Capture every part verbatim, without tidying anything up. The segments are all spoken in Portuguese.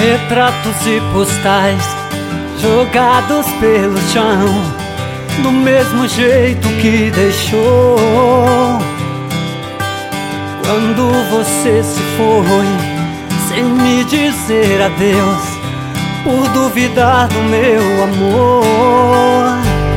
Retratos e postais jogados pelo chão, do mesmo jeito que deixou. Quando você se foi, sem me dizer adeus, por duvidar do meu amor.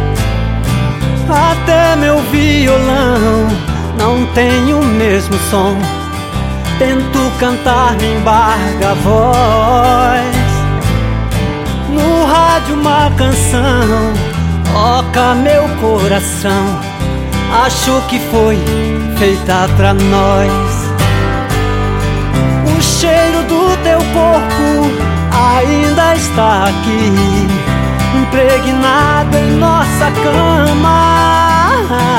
Até meu violão não tem o mesmo som, tento cantar, me embarga a voz. No rádio uma canção toca meu coração, acho que foi feita pra nós. O cheiro do teu corpo ainda está aqui, impregnado em nossa cama.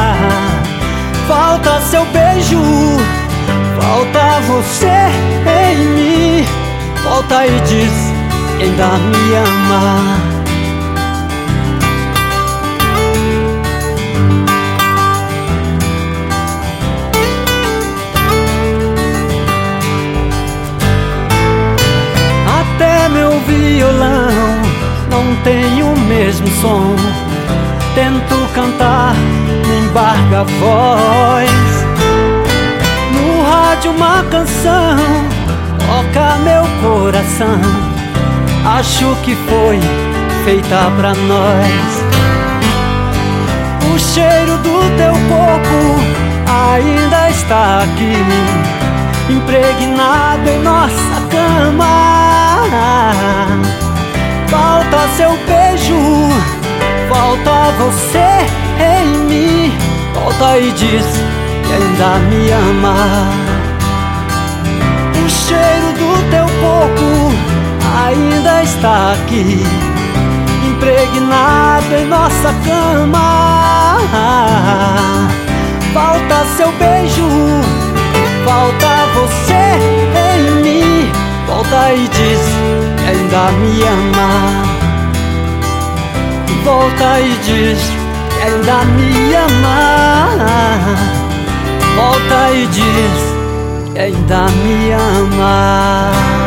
Falta seu beijo, falta você em mim. Volta e diz que ainda me ama. Até meu violão não tem o mesmo som, tento cantar, me embarga a voz. No rádio uma canção toca meu coração, acho que foi feita pra nós. O cheiro do teu corpo ainda está aqui, impregnado em nossa cama. Falta seu beijo, falta você em mim. Volta e diz que ainda me ama. O cheiro do teu corpo ainda está aqui, impregnado em nossa cama. Falta seu beijo, falta você em mim. Volta e diz que ainda me ama. Volta e diz que ainda me ama. Volta e diz que ainda me ama.